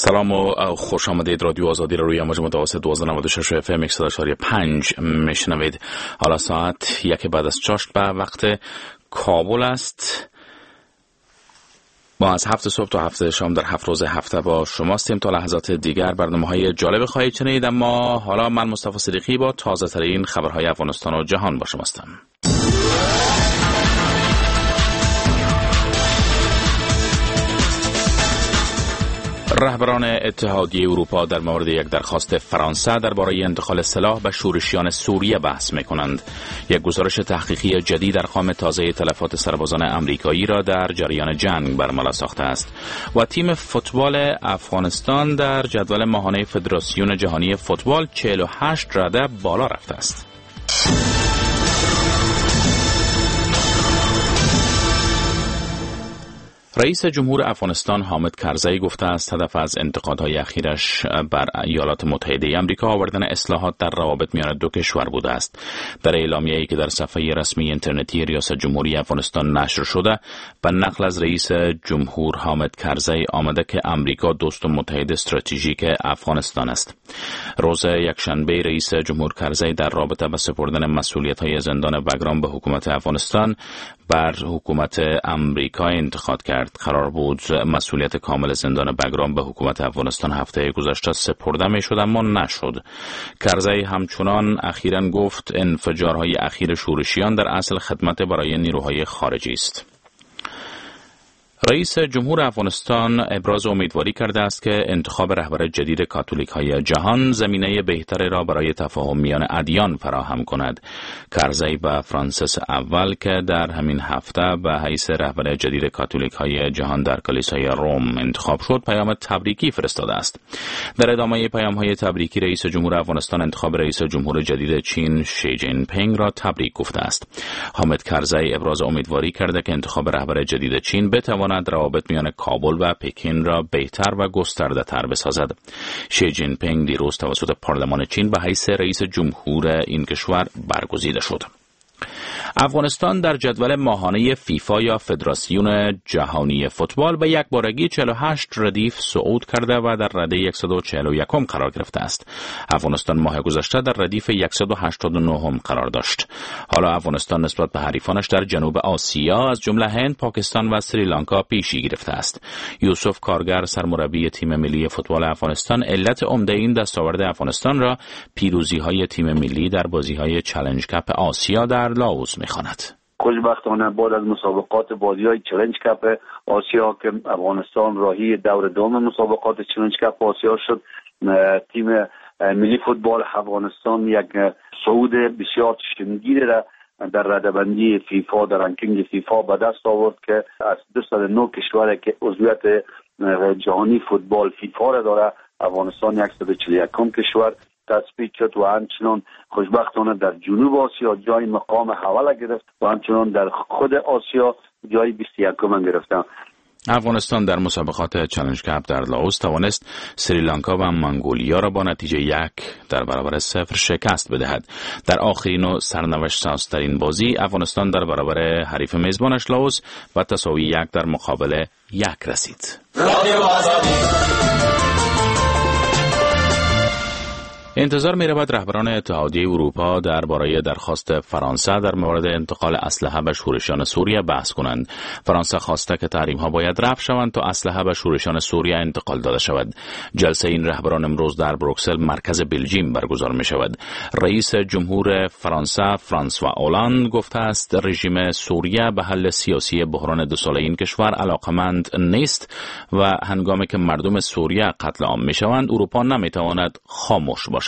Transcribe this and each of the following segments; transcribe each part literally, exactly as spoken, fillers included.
سلام و خوش آمدید. رادیو آزادی را روی امواج متوسط دوازده ممیز نود و شش اف ام صد و چهار ممیز پنج میشنوید. حالا ساعت یک بعد از چاشت به وقت کابل است. ما از هفت صبح تا هفت شام در هفت روز هفته با شماستیم. تا لحظات دیگر برنامه‌های جالب خواهید شنید، اما حالا من مصطفی صدیقی با تازه ترین خبرهای افغانستان و جهان با شماستم. رهبران اتحادیه اروپا در مورد یک درخواست فرانسه درباره انتقال سلاح به شورشیان سوریه بحث می‌کنند. یک گزارش تحقیقی جدید ارقام تازه تلفات سربازان آمریکایی را در جریان جنگ برملا ساخته است و تیم فوتبال افغانستان در جدول ماهانه فدراسیون جهانی فوتبال چهل و هشت رده بالا رفته است. رئیس جمهور افغانستان حامد کرزی گفته است هدف از انتقادهای اخیرش بر ایالات متحده آمریکا آوردن اصلاحات در روابط میان دو کشور بوده است. در اعلامیه‌ای که در صفحه رسمی اینترنتی ریاست جمهوری افغانستان نشر شده، به نقل از رئیس جمهور حامد کرزی آمده که آمریکا دوست و متحد استراتژیک افغانستان است. روز یکشنبه رئیس جمهور کرزی در رابطه با سپردن مسئولیت‌های زندان بگرام به حکومت افغانستان بر حکومت آمریکا انتقاد کرد. قرار بود مسئولیت کامل زندان بگرام به حکومت افغانستان هفته گذشته سپرده می شد، اما نشد. کرزی همچنان اخیراً گفت انفجارهای اخیر شورشیان در اصل خدمت برای نیروهای خارجی است. رئیس جمهور افغانستان ابراز امیدواری کرده است که انتخاب رهبر جدید کاتولیک‌های جهان زمینه بهتری را برای تفاهم میان ادیان فراهم کند. کرزی به فرانسیس اول که در همین هفته به حیث رهبر جدید کاتولیک‌های جهان در کلیسای روم انتخاب شد، پیام تبریکی فرستاده است. در ادامه پیام‌های تبریکی، رئیس جمهور افغانستان انتخاب رئیس جمهور جدید چین شی جین پینگ را تبریک گفته است. حامد کرزی ابراز امیدواری کرده که انتخاب رهبر جدید چین بتواند روابط میان کابل و پکین را بهتر و گسترده تر بسازد. شی جین پینگ دیروز توسط پارلمان چین به حیث رئیس جمهور این کشور برگزیده شد. افغانستان در جدول ماهانه فیفا یا فدراسیون جهانی فوتبال به یک بارگی چهل و هشت ردیف صعود کرده و در رده صد و چهل و یک قرار گرفته است. افغانستان ماه گذشته در ردیف صد و هشتاد و نه قرار داشت. حالا افغانستان نسبت به حریفانش در جنوب آسیا از جمله هند، پاکستان و سریلانکا پیشی گرفته است. یوسف کارگر سرمربی تیم ملی فوتبال افغانستان علت عمده این دستاورد افغانستان را پیروزی‌های تیم ملی در بازی‌های چالش کاپ آسیا در لاوس می‌خواند. خوشبختانه بعد از مسابقات بازی‌های چالش کاپ آسیا که افغانستان راهی دور دوم مسابقات چالش کاپ آسیا شد، تیم ملی فوتبال افغانستان یک صعود بسیار چشمگیر را در رده‌بندی فیفا در رنکینگ فیفا به دست آورد که از دویست و نه کشوری که عضویت جهانی فوتبال فیفا را داره، افغانستان صد و چهل و یک کشور تصفیه شد و همچنان خوشبختانه در جنوب آسیا جای مقام اول گرفت و همچنان در خود آسیا جای بیست و یک گرفتن. افغانستان در مسابقات چالش کاپ در لاوس توانست سریلانکا و منگولیا را با نتیجه یک در برابر صفر شکست بدهد. در آخرین و سرنوشت سازترین بازی افغانستان در برابر حریف میزبانش لاوس و تساوی یک در مقابل یک رسید. انتظار می رود رهبران اتحادیه اروپا درباره درخواست فرانسه در مورد انتقال اسلحه به شورشیان سوریه بحث کنند. فرانسه خواسته که تحریم‌ها باید رفع شوند تا اسلحه به شورشیان سوریه انتقال داده شود. جلسه این رهبران امروز در بروکسل مرکز بلژیم برگزار می شود. رئیس جمهور فرانسه فرانسوا اولاند گفته است رژیم سوریه به حل سیاسی بحران دو ساله این کشور علاقمند نیست و هنگامی که مردم سوریه قتل عام می شوند اروپا نمی تواند خاموش باشد.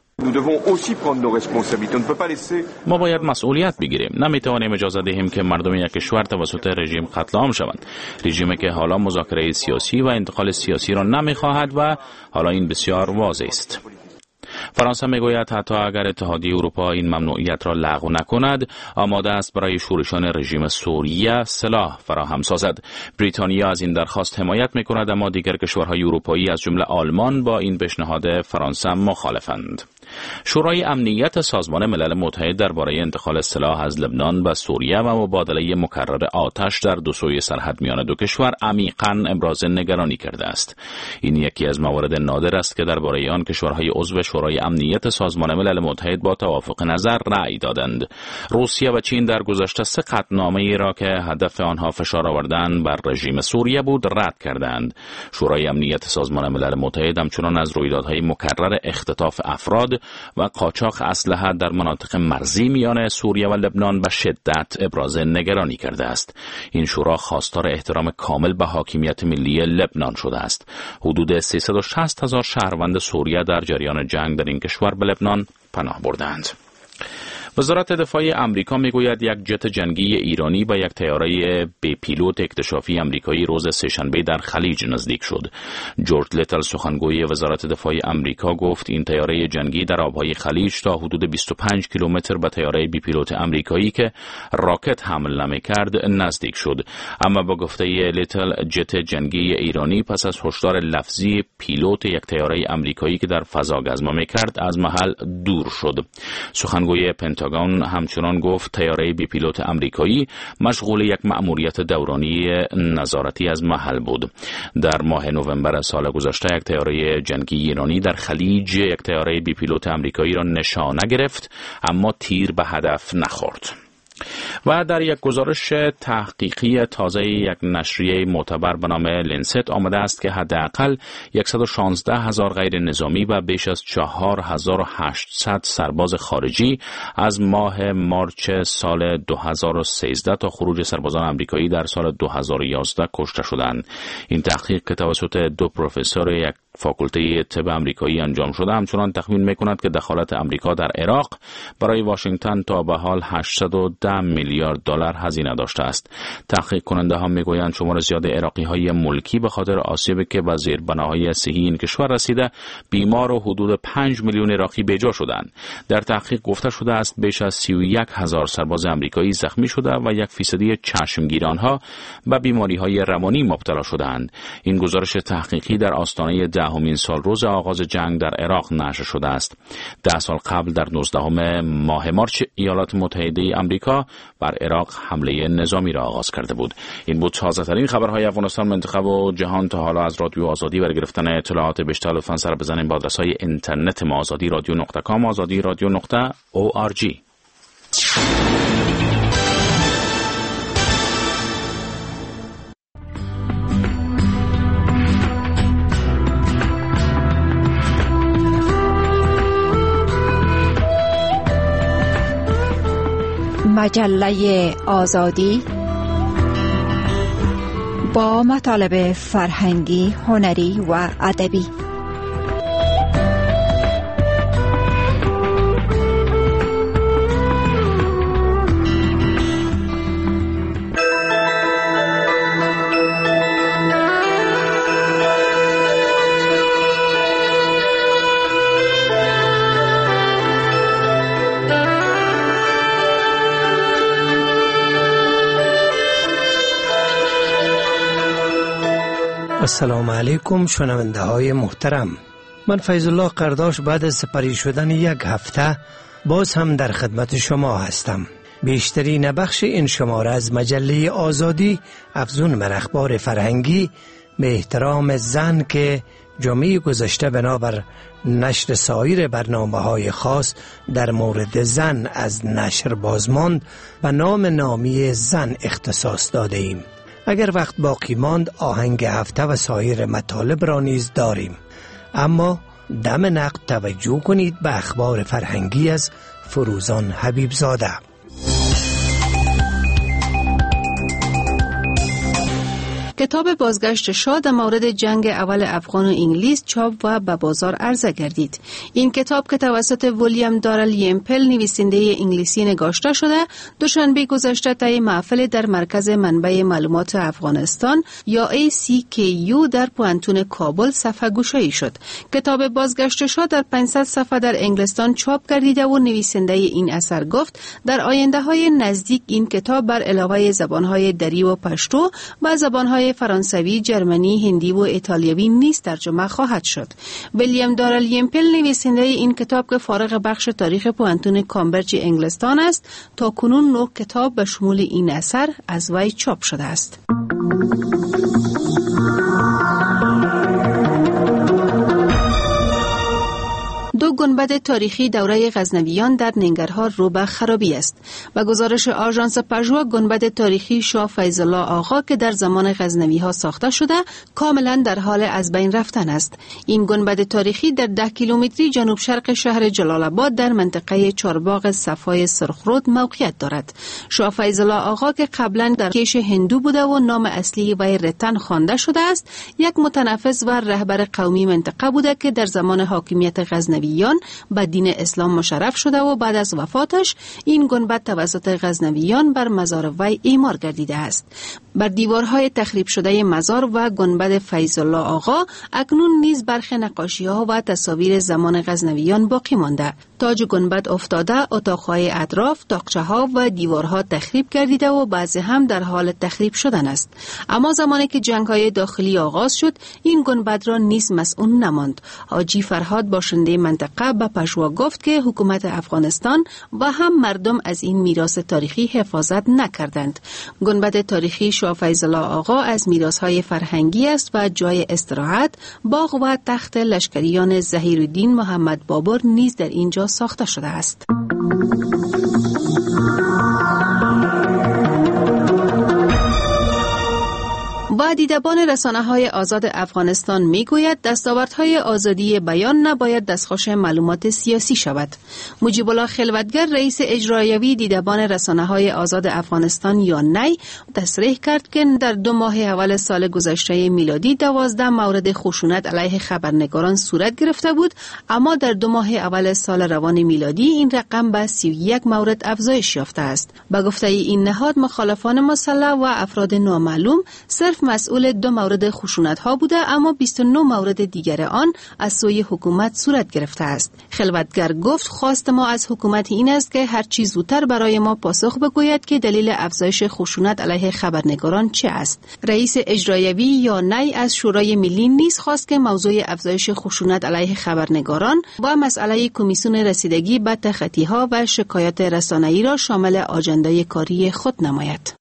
ما باید مسئولیت بگیریم. نمیتوانیم اجازه دهیم که مردم یک کشور توسط رژیم قتل عام شوند. رژیمی که حالا مذاکره سیاسی و انتقال سیاسی را نمیخواهد و حالا این بسیار واضح است. فرانسه میگوید حتی اگر اتحادیه اروپا این ممنوعیت را لغو نکند، آماده است برای شورشان رژیم سوریه سلاح فراهم سازد. بریتانیا از این درخواست حمایت میکند، اما دیگر کشورهای اروپایی از جمله آلمان با این پیشنهاد فرانسه مخالفند. شورای امنیت سازمان ملل متحد درباره انتقال سلاح از لبنان و سوریه و مبادله مکرر آتش در دو سوی سرحد میان دو کشور عمیقاً ابراز نگرانی کرده است. این یکی از موارد نادر است که درباره آن کشورهای عضو شورای امنیت سازمان ملل متحد با توافق نظر رأی دادند. روسیه و چین در گذشته سه قطعنامه‌ای را که هدف آنها فشار آوردن بر رژیم سوریه بود رد کردند. شورای امنیت سازمان ملل متحد همچنان از رویدادهای مکرر اختطاف افراد و قاچاق اسلحه در مناطق مرزی میان سوریه و لبنان به شدت ابراز نگرانی کرده است. این شورا خواستار احترام کامل به حاکمیت ملی لبنان شده است. حدود سیصد و شصت هزار شهروند سوریه در جریان جنگ در این کشور به لبنان پناه بردند. وزارت دفاع آمریکا میگوید یک جت جنگی ایرانی با یک طیاره بی پیلوت اکتشافی آمریکایی روز سه‌شنبه در خلیج نزدیک شد. جورج لیتل سخنگوی وزارت دفاع آمریکا گفت این طیاره جنگی در آبهای خلیج تا حدود بیست و پنج کیلومتر به طیاره بی پیلوت آمریکایی که راکت حمل نمی‌کرد نزدیک شد. اما با گفته لیتل جت جنگی ایرانی پس از هشدار لفظی پیلوت یک طیاره آمریکایی که در فضا گزمه می‌کرد از محل دور شد. سخنگوی پنتاگون همچنان گفت طیاره بی پیلوت آمریکایی مشغول یک مأموریت دورانی نظارتی از محل بود. در ماه نوامبر سال گذشته یک طیاره جنگی ایرانی در خلیج یک طیاره بی پیلوت آمریکایی را نشانه گرفت اما تیر به هدف نخورد. و در یک گزارش تحقیقی تازه یک نشریه معتبر به نام لنست آمده است که حداقل صد و شانزده هزار غیر نظامی و بیش از چهار هزار و هشتصد سرباز خارجی از ماه مارچ سال دو هزار و سیزده تا خروج سربازان آمریکایی در سال دو هزار و یازده کشته شدند. این تحقیق که توسط دو پروفسور یک فاکولته طب آمریکایی انجام شده همچنان تخمین می‌کند که دخالت آمریکا در عراق برای واشنگتن تا به حال هشتصد و ده میلیارد دلار هزینه داشته است. تحقیق کننده ها میگویند شمار زیاد عراقی‌های ملکی به خاطر آسیبی که به زیربناهای صحی این کشور رسیده بیمار و حدود پنج میلیون عراقی بیجا شدند. در تحقیق گفته شده است بیش از سی و یک هزار سرباز آمریکایی زخمی شده و یک فیصدی چشمگیرانها به بیماری‌های روانی مبتلا شدند. این گزارش تحقیقی در آستانه دهمین سال روز آغاز جنگ در عراق نشر شده است. ده سال قبل در نوزدهم ماه مارچ ایالات متحده آمریکا بر عراق حمله نظامی را آغاز کرده بود. این بود تازه‌ترین خبرهای افغانستان، منطقه و جهان تا حالا از رادیو آزادی. برای گرفتن اطلاعات بیشتر لطفاً سر بزنید به آدرس‌های اینترنت ما آزادی رادیو نقطه کام، آزادی رادیو نقطه او آر جی. مجله آزادی با مطالب فرهنگی، هنری و ادبی. السلام علیکم شنونده های محترم، من فیض الله قرداش بعد از سپری شدن یک هفته باز هم در خدمت شما هستم. بیشترین بخش این شماره از مجله آزادی افزون بر اخبار فرهنگی به احترام زن که جمعه گذشته بنابر نشر سایر برنامه های خاص در مورد زن از نشر بازماند و نام نامی زن اختصاص داده ایم. اگر وقت باقی ماند آهنگ هفته و سایر مطالب را نیز داریم، اما دم نقد توجه کنید به اخبار فرهنگی از فروزان حبیب زاده. کتاب بازگشت شاه در مورد جنگ اول افغان و انگلیس چاپ و به بازار عرضه گردید. این کتاب که توسط ویلیام دارل یمپل نویسنده انگلیسی نگاشته شده، دوشنبه گذشته طی محفل در مرکز منبع معلومات افغانستان یا ای سی کی یو در پوانتون کابل صفحه گشایی شد. کتاب بازگشت شاه در پانصد صفحه در انگلستان چاپ گردیده و نویسنده این اثر گفت در آینده های نزدیک این کتاب بر علاوه زبانهای دری و پشتو و زبانهای فرانسوی، جرمنی، هندی و ایتالیایی نیز ترجمه خواهد شد. ویلیام دارل یمپل نویسنده این کتاب که فارغ بخش تاریخ پوهنتون کامبریج انگلستان است، تا کنون نه کتاب به شمول این اثر از وی چاپ شده است. دو گنبد تاریخی دوره غزنویان در ننگرهار رو به خرابی است. به گزارش آژانس پژوا، گنبد تاریخی شاه فیض الله آقا که در زمان غزنوی ها ساخته شده کاملا در حال از بین رفتن است. این گنبد تاریخی در ده کیلومتری جنوب شرق شهر جلال آباد در منطقه چارباغ صفای سرخرود موقعیت دارد. شاه فیض الله آقا که قبلا در کیش هندو بوده و نام اصلی وی رتن خوانده شده است، یک متنفس و رهبر قومی منطقه بوده که در زمان حاکمیت غزنوی به دین اسلام مشرف شده و بعد از وفاتش این گنبد توسط غزنویان بر مزار وی اعمار گردیده است. بر دیوارهای تخریب شده مزار و گنبد فیض الله آقا اکنون نیز برخی نقاشی‌ها و تصاویر زمان غزنویان باقی مانده. تاج گنبد افتاده، اتاق‌های اطراف، تاقچه‌ها و دیوارها تخریب گردیده و بعضی هم در حال تخریب شدن است. اما زمانی که جنگ‌های داخلی آغاز شد، این گنبد را نیز مسئول نماند. حاجی فرهاد باشنده منطقه به پژوا گفت که حکومت افغانستان و هم مردم از این میراث تاریخی حفاظت نکردند. گنبد تاریخی شاه فیض الله آقا از میراث‌های فرهنگی است و جای استراحت، باغ و تخت لشکریان ظهیرالدین محمد بابر نیز در اینجا ساخته شده است. و دیدبان رسانه‌های آزاد افغانستان میگوید دستاوردهای آزادی بیان نباید دستخوش معلومات سیاسی شود. مجیب الله خلوتگر، رئیس اجرایوی دیدبان رسانه‌های آزاد افغانستان یا نی، تصریح کرد که در دو ماه اول سال گذشته میلادی دوازده مورد خشونت علیه خبرنگاران صورت گرفته بود، اما در دو ماه اول سال روان میلادی این رقم به سی و یک مورد افزایش یافته است. به گفته این نهاد، مخالفان مسلح و افراد نامعلوم صرف مسئول دو مورد خشونت ها بوده، اما بیست و نه مورد دیگر آن از سوی حکومت صورت گرفته است. خلوتگر گفت خواست ما از حکومت این است که هر چیز زودتر برای ما پاسخ بگوید که دلیل افزایش خشونت علیه خبرنگاران چه است. رئیس اجرایوی یا نی از شورای ملی نیز خواست که موضوع افزایش خشونت علیه خبرنگاران و مسئله کمیسیون رسیدگی به تخطی ها و شکایات رسانه‌ای را شامل آژندای کاری خود نماید.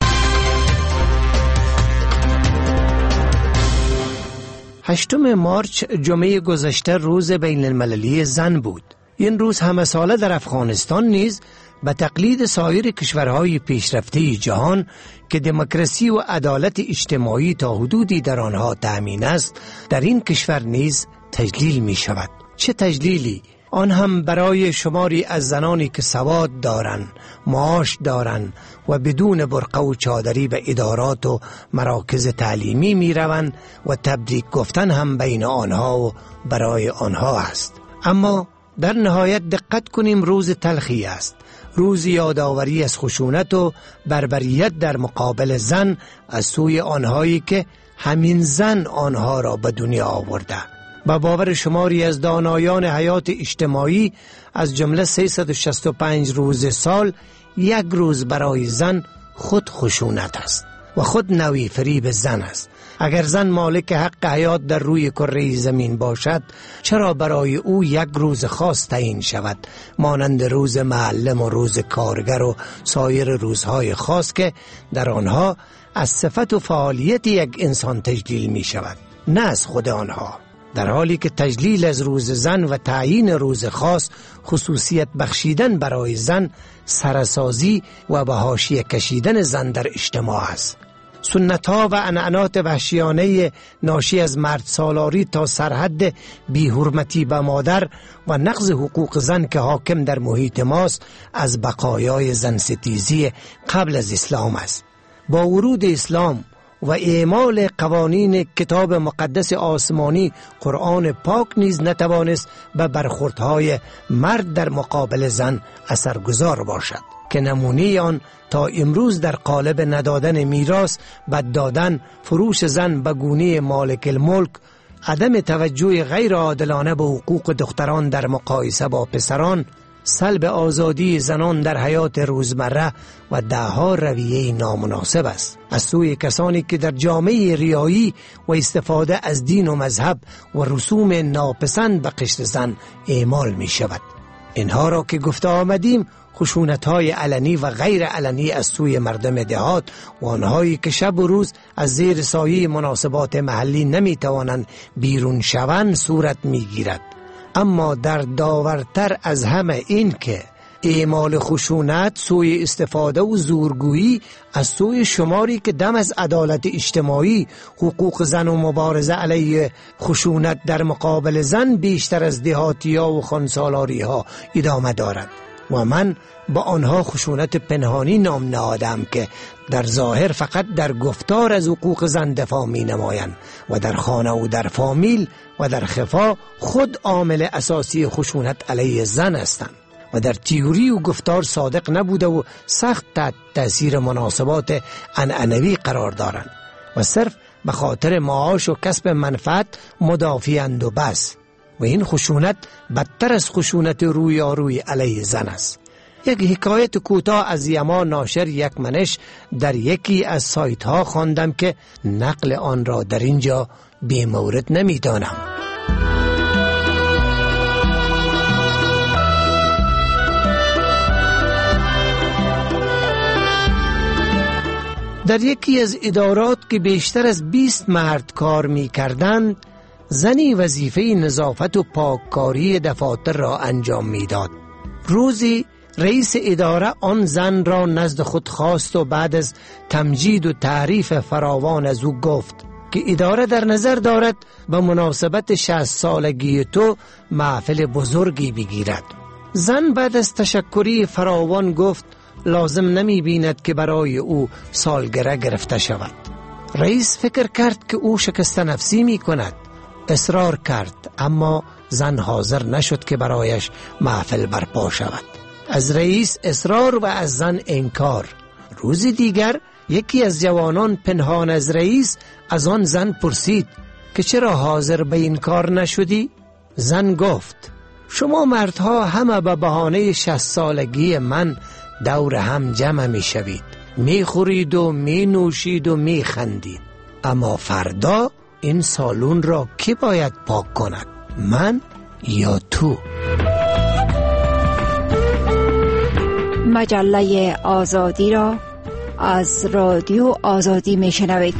هشتم مارچ جمعه گذشته روز بین المللی زن بود. این روز همه ساله در افغانستان نیز به تقلید سایر کشورهای پیشرفته جهان که دموکراسی و عدالت اجتماعی تا حدودی در آنها تأمین است، در این کشور نیز تجلیل می شود. چه تجلیلی؟ آن هم برای شماری از زنانی که سواد دارند، معاش دارند و بدون برقه و چادری به ادارات و مراکز تعلیمی می روند و تبریک گفتن هم بین آنها و برای آنها است. اما در نهایت دقت کنیم، روز تلخی است، روز یادآوری از خشونت و بربریت در مقابل زن از سوی آنهایی که همین زن آنها را به دنیا آورده. با باور شماری از دانایان حیات اجتماعی، از جمله سیصد و شصت و پنج روز سال، یک روز برای زن خود خشونت است و خود نوی فریب زن است. اگر زن مالک حق حیات در روی کره زمین باشد، چرا برای او یک روز خاص تعیین شود، مانند روز معلم و روز کارگر و سایر روزهای خاص که در آنها از صفت و فعالیت یک انسان تجلیل می شود، نه از خود آنها؟ در حالی که تجلیل از روز زن و تعیین روز خاص خصوصیت بخشیدن برای زن سرسازی و به حاشیه کشیدن زن در اجتماع است. سنت‌ها و عنعنات وحشیانه ناشی از مرد سالاری تا سرحد بی‌حرمتی به مادر و نقض حقوق زن که حاکم در محیط ماست، از بقایای زن ستیزی قبل از اسلام است. با ورود اسلام و اعمال قوانین کتاب مقدس آسمانی، قرآن پاک نیز نتوانست به برخوردهای مرد در مقابل زن اثرگذار باشد که نمونه آن تا امروز در قالب ندادن میراث، بد دادن، فروش زن به گونه مالک الملک، عدم توجه غیر عادلانه به حقوق دختران در مقایسه با پسران، سلب آزادی زنان در حیات روزمره و دهها رویه نامناسب است از سوی کسانی که در جامعه ریایی و استفاده از دین و مذهب و رسوم ناپسند به قشر زن اعمال می شود. اینها را که گفته آمدیم خشونت‌های علنی و غیر علنی از سوی مردم دهات و آنهایی که شب و روز از زیر سایه مناسبات محلی نمی‌توانند بیرون شوند صورت می‌گیرد. اما در داورتر از همه این که اعمال خشونت سوی استفاده و زورگویی از سوی شماری که دم از عدالت اجتماعی، حقوق زن و مبارزه علیه خشونت در مقابل زن بیشتر از دهاتی‌ها و خانسالاری‌ها ادامه دارد و من با آنها خشونت پنهانی نام نهادم که در ظاهر فقط در گفتار از حقوق زن دفاع می نمایند و در خانه و در فامیل و در خفا خود عامل اساسی خشونت علیه زن هستند و در تئوری و گفتار صادق نبوده و سخت تحت تأثیر مناسبات عنعنوی قرار دارند و صرف به خاطر معاش و کسب منفعت مدافعند و بس. و این خشونت بدتر از خشونت رویارویی علیه زن است. یک حکایت کوتاه از یما ناشر یک منش در یکی از سایت ها خواندم که نقل آن را در اینجا بی مورد نمی دانم. در یکی از ادارات که بیشتر از بیست مرد کار می کردند، زنی وظیفه نظافت و پاککاری دفاتر را انجام میداد. روزی رئیس اداره آن زن را نزد خود خواست و بعد از تمجید و تعریف فراوان از او گفت که اداره در نظر دارد به مناسبت شصت سالگی تو محفل بزرگی بگیرد. زن بعد از تشکری فراوان گفت لازم نمی بیند که برای او سالگرد گرفته شود. رئیس فکر کرد که او شکست نفسی می کند. اصرار کرد اما زن حاضر نشد که برایش محفل برپا شود. از رئیس اصرار و از زن انکار. روز دیگر یکی از جوانان پنهان از رئیس از آن زن پرسید که چرا حاضر به این کار نشدی؟ زن گفت شما مردها همه به بهانه شصت سالگی من دور هم جمع می شوید، می خورید و می نوشید و می خندید، اما فردا این سالون را کی باید پاک کند؟ من یا تو؟ مجله آزادی را از رادیو آزادی می شنوید.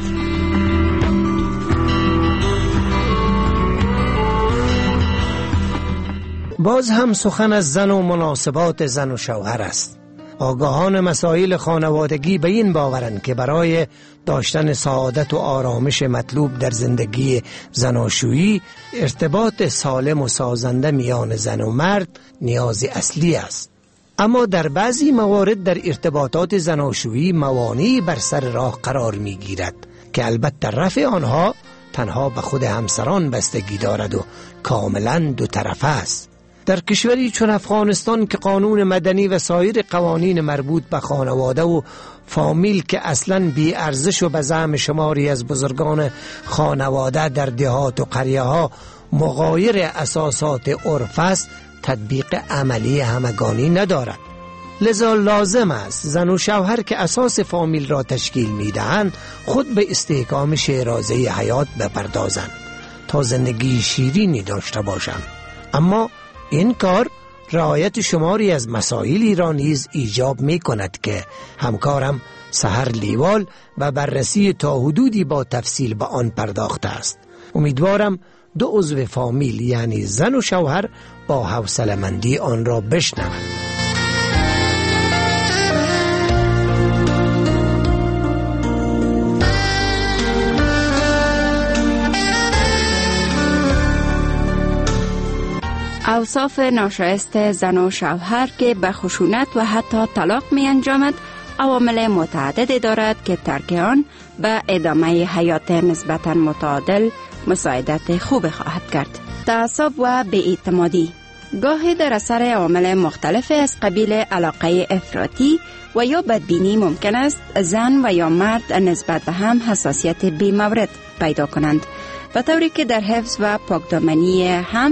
باز هم سخن از زن و مناسبات زن و شوهر است. آگاهان مسائل خانوادگی به این باورند که برای داشتن سعادت و آرامش مطلوب در زندگی زناشویی ارتباط سالم و سازنده میان زن و مرد نیاز اصلی است. اما در بعضی موارد در ارتباطات زناشویی موانعی بر سر راه قرار می گیرد که البته رفع آنها تنها به خود همسران بستگی دارد و کاملا دو طرفه است. در کشوری چون افغانستان که قانون مدنی و سایر قوانین مربوط به خانواده و فامیل که اصلاً بی ارزش و به زعم شماری از بزرگان خانواده در دهات و قریه ها مغایر اساسات عرف است، تطبیق عملی همگانی ندارد. لذا لازم است زن و شوهر که اساس فامیل را تشکیل میدهند خود به استحکام شیرازه حیات بپردازند تا زندگی شیرینی داشته باشند. اما این کار رعایت شماری از مسائلی را نیز ایجاب می کند که همکارم سحر لیوال و بررسی تا حدودی با تفصیل به آن پرداخته است. امیدوارم دو عضو فامیل یعنی زن و شوهر با حوصله‌مندی آن را بشنوند. اوصاف ناشایست زن و شوهر که به خشونت و حتی طلاق می انجامد عوامل متعددی دارد که ترک آن به ادامه حیات نسبتا متعادل مساعدت خوب خواهد کرد. تعصب و بی‌اعتمادی گاهی در اثر عوامل مختلف از قبیل علاقه افراطی و یا بدبینی ممکن است زن و یا مرد نسبت به هم حساسیت بی‌مورد پیدا کنند، به طوری که در حفظ و پاکدامنی هم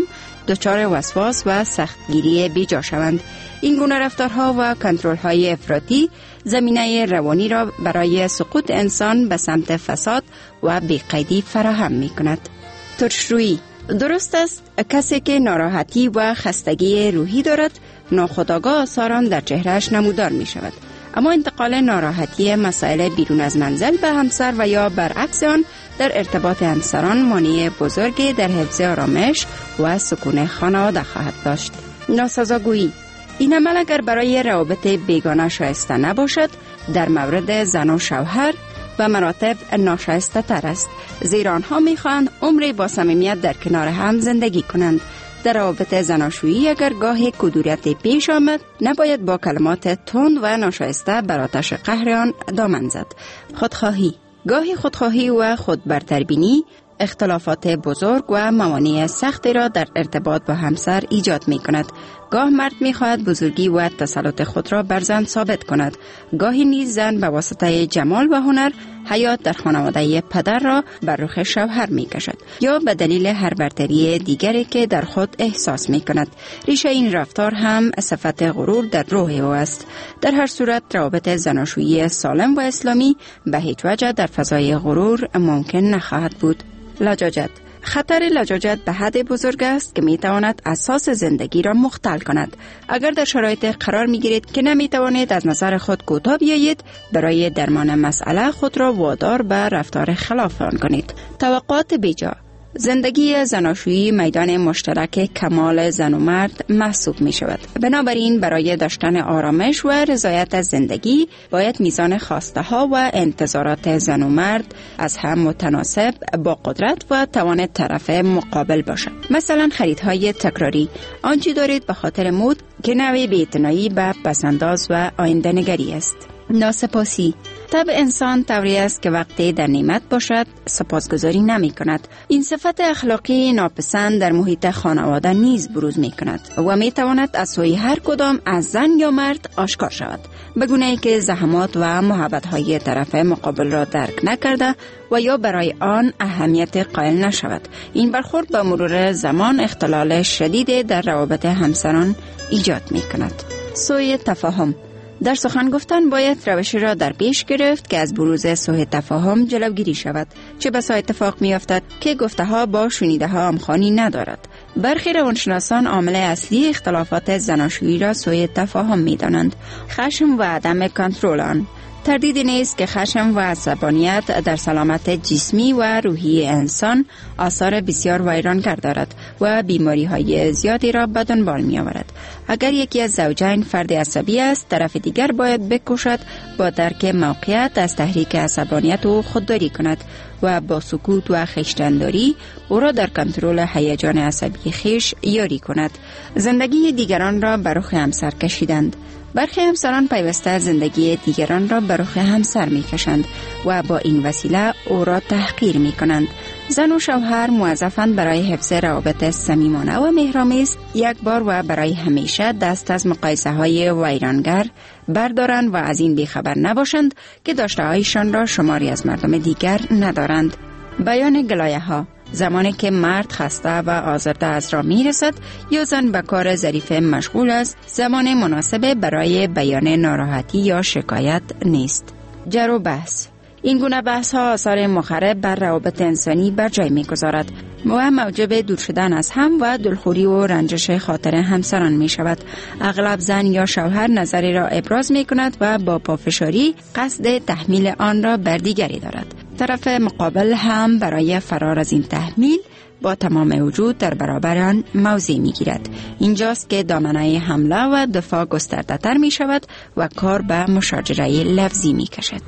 دچار وسواس و سختگیری بیجا شوند. این گونه رفتارها و کنترل‌های افراطی زمینه روانی را برای سقوط انسان به سمت فساد و بی‌قیدی فراهم می‌کند. ترشرویی: درست است کسی که ناراحتی و خستگی روحی دارد ناخودآگاه آثاران در چهرهش نمودار می شود. اما انتقال ناراحتی مسائل بیرون از منزل به همسر و یا برعکس آن در ارتباط همسران مانع بزرگی در حفظ آرامش و سکون خانواده خواهد داشت. ناسزاگویی: این عمل اگر برای روابط بیگانه شایسته نباشد، در مورد زن و شوهر و مراتب ناشایسته تر است، زیرا آنها میخواهند عمری با صمیمیت در کنار هم زندگی کنند. در روابط زناشویی اگر گاهی کدورت پیش آمد، نباید با کلمات تند و ناشایسته بر آتش قهر آن دامن زد. خودخواهی: گاهی خودخواهی و خودبرتربینی اختلافات بزرگ و موانع سختی را در ارتباط با همسر ایجاد می کند. گاه مرد می خواهد بزرگی و تسلط خود را بر زن ثابت کند. گاهی نیز زن به واسطه جمال و هنر حیات در خانواده پدر را بر رخ شوهر می کشد یا به دلیل هر برتری دیگری که در خود احساس می کند. ریشه این رفتار هم صفت غرور در روح او است. در هر صورت روابط زناشویی سالم و اسلامی به هیچ وجه در فضای غرور ممکن نخواهد بود. لجاجت: خطر لجاجت به حد بزرگ است که می تواند اساس زندگی را مختل کند. اگر در شرایط قرار می گیرید که نمی توانید از نظر خود کوتاه بیایید، برای درمان مسئله خود را وادار به رفتار خلاف آن کنید. توقعات بیجا: زندگی زناشویی میدان مشترک کمال زن و مرد محسوب می شود. بنابراین برای داشتن آرامش و رضایت از زندگی باید میزان خواسته ها و انتظارات زن و مرد از هم متناسب با قدرت و توان طرف مقابل باشد. مثلا خریدهای تکراری: آنچه دارید به خاطر مود که نوع بی‌اعتنایی به پسنداز و آینده نگری است. ناسپاسی: طبع انسان طوری است که وقتی در نعمت باشد سپاسگزاری نمی کند. این صفت اخلاقی ناپسند در محیط خانواده نیز بروز می کند و می تواند از سوی هر کدام از زن یا مرد آشکار شود، به گونه‌ای که زحمات و محبت‌های طرف مقابل را درک نکرده و یا برای آن اهمیت قائل نشود. این برخورد با مرور زمان اختلال شدید در روابط همسران ایجاد می کند. سوء تفاهم: در سخن گفتن باید روشی را در پیش گرفت که از بروز سوء تفاهم جلوگیری شود. چه بسا اتفاق می افتد که گفته ها با شنیده ها همخوانی ندارد. برخی روانشناسان عامل اصلی اختلافات زناشویی را سوء تفاهم می دانند. خشم و عدم کنترل آن. تردیدی نیست که خشم و عصبانیت در سلامت جسمی و روحی انسان آثار بسیار ویرانگر دارد و بیماری های زیادی را به دنبال می آورد. اگر یکی از زوجین فرد عصبی است، طرف دیگر باید بکوشد با درک موقعیت از تحریک عصبانیت او خودداری کند و با سکوت و خویشتن‌داری او را در کنترل هیجان عصبی خویش یاری کند. زندگی دیگران را بر رخ همسر کشیدند. برخی همسران پیوسته زندگی دیگران را بر رخ همسر می کشند و با این وسیله او را تحقیر می کنند. زن و شوهر موظفند برای حفظ روابط صمیمانه و مهرآمیز یک بار و برای همیشه دست از مقایسه های ویرانگر بردارند و از این بیخبر نباشند که داشته هایشان را شماری از مردم دیگر ندارند. بیان گلایه ها: زمانی که مرد خسته و آزرده از را می رسد یا زن به کار ظریف مشغول است، زمان مناسب برای بیان ناراحتی یا شکایت نیست. جر و بحث: این گونه بحث ها آثار مخرب بر روابط انسانی بر جای می گذارد و موجب دور شدن از هم و دلخوری و رنجش خاطر همسران می شود. اغلب زن یا شوهر نظری را ابراز می کند و با پافشاری قصد تحمیل آن را بر دیگری دارد. طرف مقابل هم برای فرار از این تحمیل با تمام وجود در برابر آن موضع می گیرد. اینجاست که دامنه حمله و دفاع گسترده تر می شود و کار به مشاجره لفظی می کشد.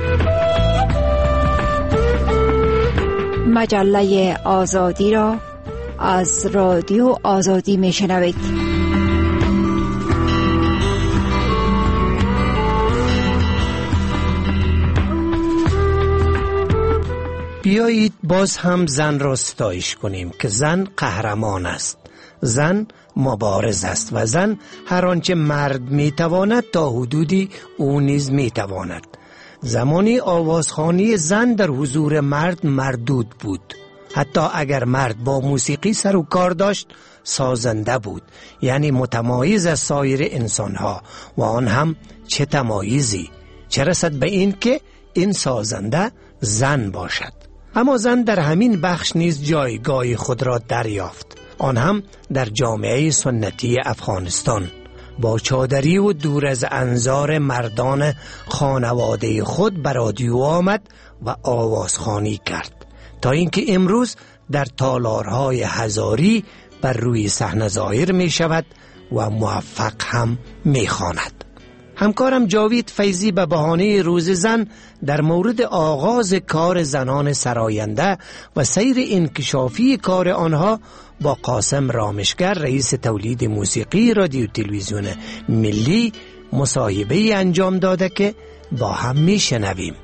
مجله آزادی را از رادیو آزادی می شنوید. بیایید باز هم زن را ستایش کنیم که زن قهرمان است، زن مبارز است و زن هر آنچه مرد می تواند تا حدودی او نیز می تواند. زمانی آوازخوانی زن در حضور مرد مردود بود. حتی اگر مرد با موسیقی سر و کار داشت سازنده بود، یعنی متمایز از سایر انسانها. و آن هم چه تمایزی، چه رسد به این که این سازنده زن باشد. اما زن در همین بخش نیز جایگاه خود را دریافت، آن هم در جامعه سنتی افغانستان. با چادری و دور از انظار مردان خانواده خود به رادیو آمد و آوازخوانی کرد، تا اینکه امروز در تالارهای هزاری بر روی صحنه ظاهر می شود و موفق هم می خواند. همکارم جاوید فیضی به بهانه روز زن در مورد آغاز کار زنان سراینده و سیر انکشافی کار آنها با قاسم رامشگر رئیس تولید موسیقی رادیو تلویزیون ملی مصاحبه انجام داده که با هم می شنویم.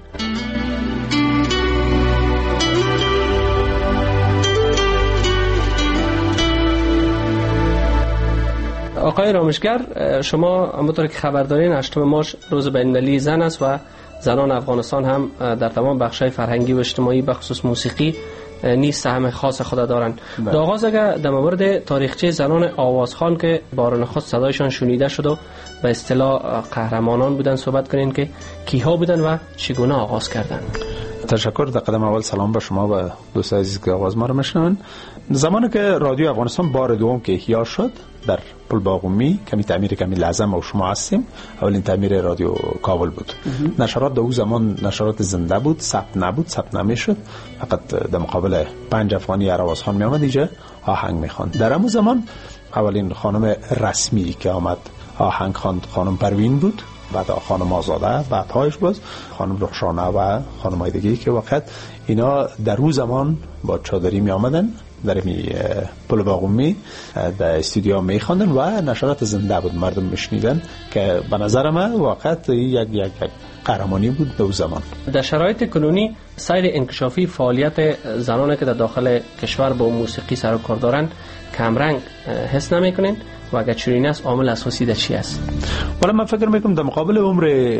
آقای رامشگر، شما همونطور که خبر دارین هشتم مارس روز بین‌المللی زن است و زنان افغانستان هم در تمام بخش‌های فرهنگی و اجتماعی به خصوص موسیقی نیز سهم خاص خود دارند. در آغاز اگر در مورد تاریخچه زنان آوازخوان که بار نخست صدایشان شنیده شد و به اصطلاح قهرمانان بودن صحبت کنین که کیها بودن و چگونه آغاز کردند؟ تشکر. در قدم اول سلام به شما و دوستان عزیز که آواز ما رو میشنون. زمانی که رادیو افغانستان بار دوم که احیا شد در پل باغومی، کمی تعمیر کمی لازم و شما هستیم، اولین تعمیر رادیو کابل بود. نشرات در اون زمان نشرات زنده بود، ثبت نبود، ثبت نمیشد، فقط در مقابل پنج افغانی هر آوازخوان می آمد اینجا آهنگ میخواند. در همون زمان اولین خانم رسمی که آمد آهنگ خواند خانم پروین بود، بعد خانم آزاده، بعد هایش باز خانم رخشانه و خانم های دیگه که وقت اینا در روز زمان با چادری می آمدن در می پل باغومی در استودیو می خواندن و نشرات زنده بود، مردم میشنیدن که به نظر من واقعا یک یک قهرمانی بود در زمان. در شرایط کنونی سیر انکشافی فعالیت زنانی که در داخل کشور با موسیقی سر و کار دارند کمرنگ حس نمیکنین و اگر چنین است عامل اساسی در چی است؟ ولی من فکر میکنم در مقابل عمر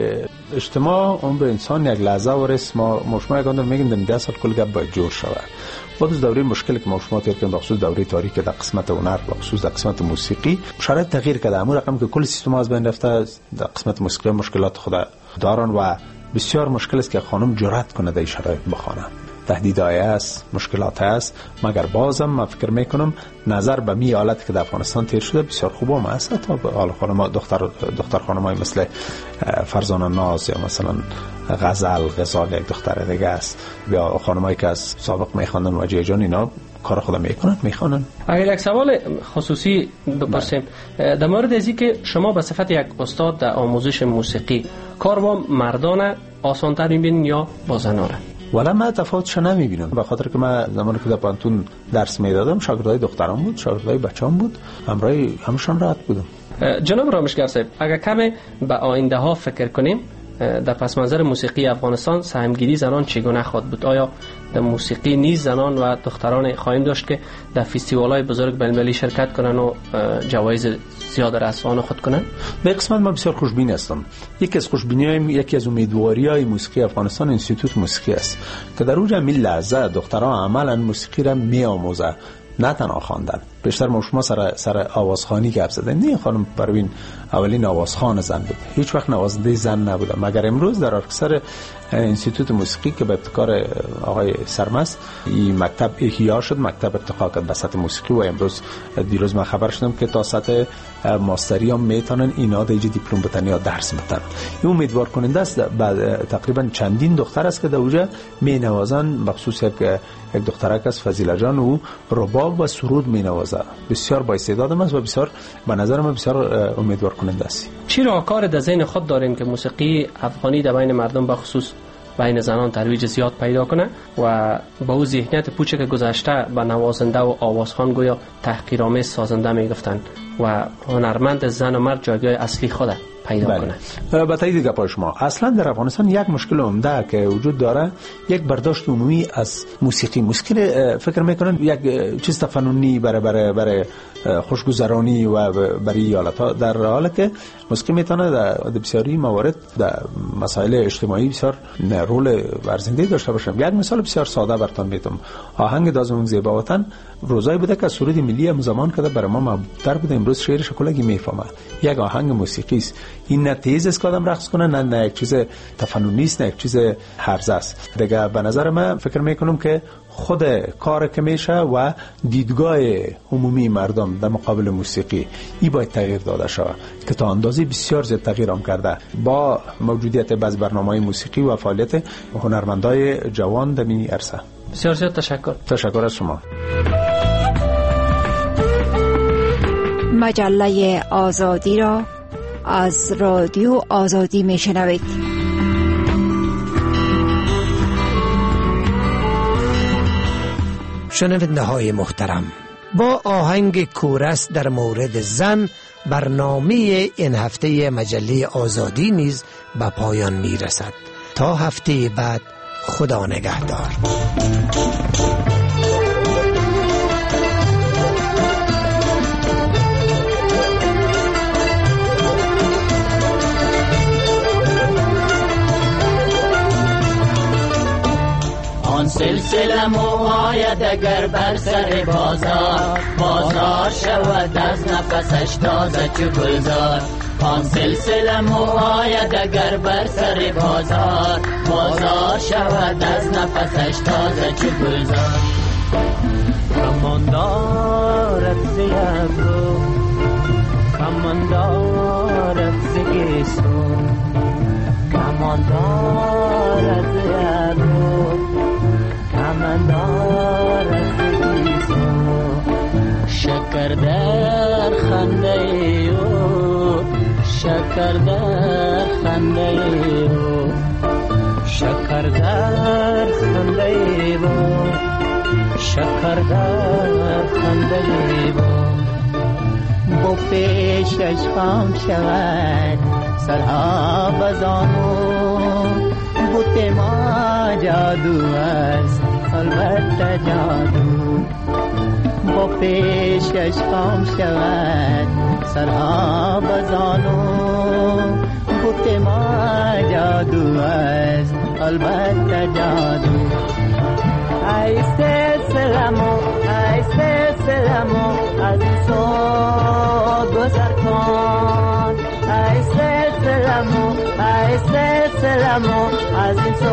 اجتماع عمر انسان یک لحظه و رس ما مشما یکاندر میگیم در ده سال کل گپ باید جور شود. بعد از دوره مشکلی که ما شما تیر کردیم بخصوص دوره تاریک در قسمت هنر بخصوص در قسمت موسیقی شرایط تغییر کرده، اما رقم که کل سیستم از بین رفته در قسمت موسیقی مشکلات خود دارن و بسیار مشکل است که خانم جرأت کنه در شرایط بخونه. تهدیدهای است، مشکلات است، مگر بازم من فکر میکنم نظر به می حالت که در افغانستان تیر شده بسیار خوب هم است. تا حال خانم دختر دختر خانمای مثل فرزانه ناز یا مثلا غزل غزال یک دختر دیگه است یا خانمایی که از سابق میخوانن وجیه جان، اینا کار خود میکنن میخوانن. اگر یک سوال خصوصی بپرسیم در مورد ازی که شما به صفت یک استاد در آموزش موسیقی کار با مردان آسان‌تر میبینین یا با زنان؟ ولی من تفاوتش نمیبینم، به خاطر که من زمانی که در پانتون درس میدادم شاگردای دختران بود، شاگردای بچه‌ام بود، همراهی همشون راحت بودم. جناب رامشگر صاحب، اگر کمی به آینده ها فکر کنیم در پس منظر موسیقی افغانستان سهمگیری زنان چگونه خواهد بود؟ آیا در موسیقی نیز زنان و دختران خواهیم داشت که در فستیوال‌های بزرگ بین‌المللی شرکت کنن و جوایز زیاد رسانه خود کنن؟ به قسمت من بسیار خوشبین هستم. یکی از خوشبینی‌های یکی از امیدواری‌های موسیقی افغانستان انستیتوت موسیقی است که در اونجا می لحظه دختران عملاً موسیقی را می‌آموزند، نه تنها خواندن. بیشتر ما شما سر سر آوازخوانی گپ زدن. نه خانم پروین اولین آوازخوان زن بود، هیچ وقت نوازنده زن نبوده، مگر امروز در ارکستر انستیتوت موسیقی که به ابتکار آقای سرمست این مکتب احیا شد، مکتب ارتقا کرد به سطح موسیقی و امروز دیروز من خبر شدم که تا سطح ماستری هم میتونن اینا در دیپلم بتن یا درس بتن. این امیدوار کننده است. بعد تقریبا چندین دختر است که در اونجا می نوازن، بخصوص یک یک دخترک از فضیله جان و رباب و سرود می نوازه، بسیار با استعداد است و بسیار به نظر من بسیار امیدوار کننده است. چی راهکار در ذهن خود دارین که موسیقی افغانی در بین مردم به خصوص بین زنان ترویج زیاد پیدا کنه و با او ذهنیت پوچه که گذشته به نوازنده و آوازخوان گویا تحقیرآمیز سازنده میگفتند و هنرمند زن و مرد جایگاه اصلی خود پیدا بله. کنه. به تایید گپای شما، اصلا در افغانستان یک مشکل عمده که وجود داره یک برداشت عمومی از موسیقی. موسیقی فکر میکنن یک چیز تفننی برای برای برای خوشگذرانی و برای ایالت‌ها، در حالی که موسیقی میتونه در بسیاری موارد در مسائل اجتماعی بسیار رول ورزنده داشته باشه. یک مثال بسیار ساده براتون میتونم. آهنگ دازمون زیبا وطن روزایی بوده که سرود ملی هم زمان کده برای ما محبوب‌تر بوده، امروز شعرش کلگی میفهمه. یک آهنگ موسیقی است، این نه تیز است که آدم رقص کنه، نه نه یک چیز تفننی است، نه یک چیز هرزه است. دیگه به نظر من فکر میکنم که خود کار که میشه و دیدگاه عمومی مردم در مقابل موسیقی ای باید تغییر داده شود که تا اندازه بسیار زیاد تغییر هم کرده با موجودیت بعض برنامه‌های موسیقی و فعالیت هنرمندای جوان در این عرصه. بسیار زیاد تشکر. تشکر از شما. مجله آزادی را از رادیو آزادی میشنوید. شنونده های محترم، با آهنگ کورس در مورد زن برنامه این هفته مجله آزادی نیز به پایان می رسد. تا هفته بعد، خدا نگهدار. آن سلسله موهایت اگر بر سر بازار بازار شود از نفسش تازه چو گلزار. آن سلسله موهایت اگر بر سر بازار بازار شود از نفسش تازه چو گلزار. کمان دارد ز ابرو، کمان دارد ز گیسون، کمان دارد ز ابرو، کمان دارد ز گیسون. شکر در خنده او، شکر در خنده او، شکر در خنده او، شکر در خنده او. بو پیشش خام شود سرها بزانو، بوت ما جادو است البته جادو. بو پیشش خام شود سرها بزانو، بوت ما جادو است البته جادو. ای سلسلمو ای سلسلمو از این سو گذر کن، ای سلسلمو ای سلسلمو از این سو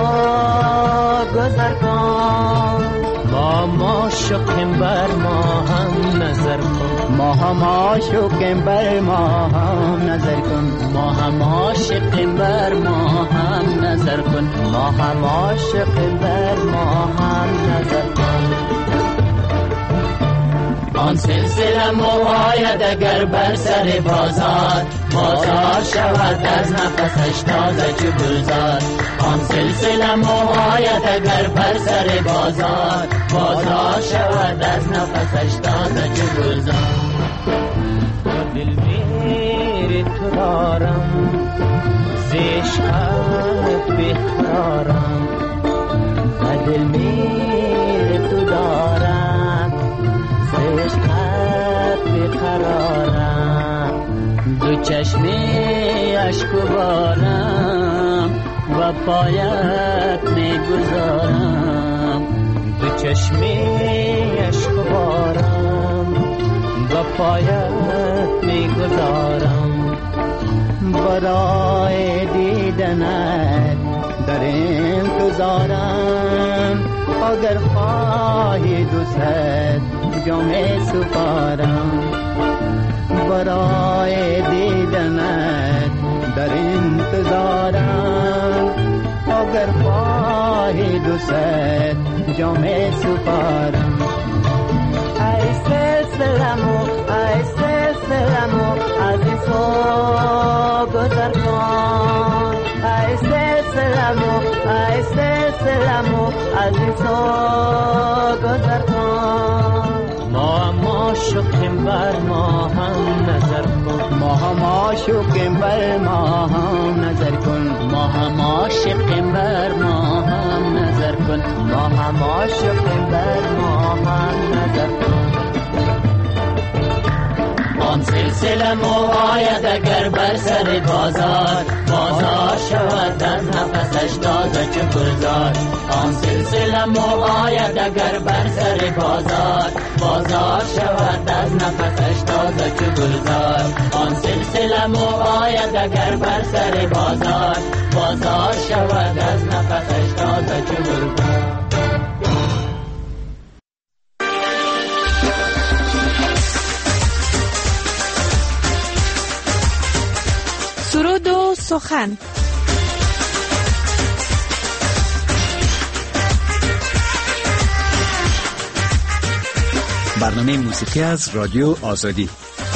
گذر کن. ما ما شکم بر ما هم نظر کن، ما هم عاشقیم بر ما هم نظر کن، ما هم عاشقیم بر ما هم نظر کن، ما هم عاشقیم بر ما هم نظر کن. آن سلسله موهایت اگر بر سر بازار بازار شود از نفسش تازه چو گلزار. آن سلسله موهایت اگر بر سر بازار بازار شود از نفسش تازه چو گلزار. دل میری تو دارم ز عشقت بقرارم، دل میری تو دارم ز عشقت بقرارم. دو چشمی اشک بارم و پایت میگذارم، دو چشمی اشک بارم و پایت میگذارم. برای دیدنت در انتظارم، اگر خواهی دوست جام سپارم. برای دیدنت در انتظارم، اگر خواهی دوست جام سپارم. ای سلسلمو ای سلسلمو از این سو گذر کن، ای سلسلمو ای سلسلمو از این سو گذر کن. ما ما عاشقیم بر ما هم نظر کن ما هم عاشقیم بر ما هم نظر کن ما هم عاشقیم بر ما هم نظر کن ما هم عاشقیم بر ما هم نظر کن آن سلسله موهایت اگر بر سر بازار بازار شود از نفسش تازه چو گلزار آن سلسله موهایت اگر بر سر بازار بازار شود از نفسش تازه چو گلزار آن سلسله موهایت اگر بر سر بازار بازار شود از نفسش تازه چو گلزار سرود و سخن برنامه موسیقی از رادیو آزادی.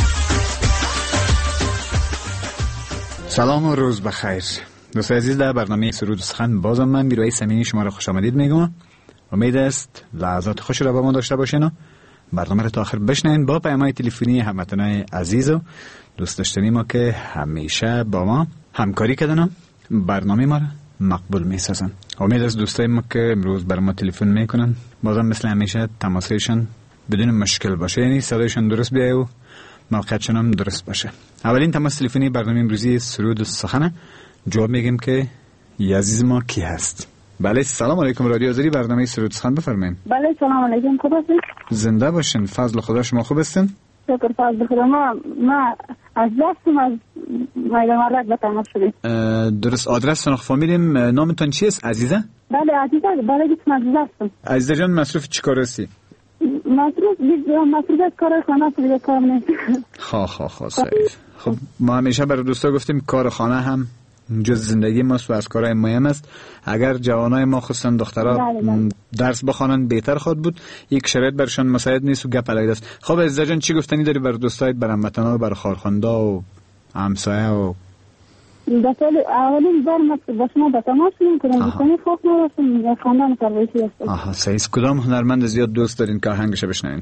سلام و روز بخیر دوستان عزیز، در برنامه سرود و سخن بازم من میروی صمیمی شما را خوش آمدید میگم. امید است لحظات خوش را با ما داشته باشین و برنامه را تا آخر بشنوین با پیام‌های تلفنی هموطنان عزیز و دوست داشتنی ما که همیشه با ما همکاری کردن و برنامه ما را مقبول میسازن. امید است دوستای ما که امروز بر ما تلفن میکنن بازم مثل همیشه تماسشون بدون مشکل باشه، یعنی صدایشون درست بیایه و موقعیتشون هم درست باشه. اولین تماس تلفنی برنامه امروزی سرود و سخن، جواب میگیم که عزیز ما کی هست. بله سلام علیکم، رادیو آزادی، برنامه سرود و سخن بفرمایید. بله سلام علیکم، خوب هستین؟ زنده باشین، فضل خدا شما خوب هستین؟ شکر فضل خدا. ما ما از دستم از میدان مرد به تماس شدیم. درست آدرس سنخ فامیلیم. نامتون چیست عزیزه؟ بله عزیزه، بله گفتم عزیزه هستم. عزیزه جان مصروف چی کار هستی؟ مصروف مصروف از کار خانه دیگه کار نیست. خواه خواه خواه صحیح. خب ما همیشه برای دوستا گفتیم کار خانه هم جز زندگی ماست و از کارهای مهم است. اگر جوانای ما خصوصا دخترها درس بخوانن بهتر خود بود، یک شرایط برشان مساعد نیست و گپ علیه است. خب عزیزه جان چی گفتنی داری برای دوستایت، برای هموطنا و برای خارخواندا و همسایه و دسال اولین بار ما با شما به تماس می‌کنم، گفتنی خوب نباشم خواندن پرویشی است. آها صحیح. کدام هنرمند زیاد دوست دارین که آهنگش بشنوین؟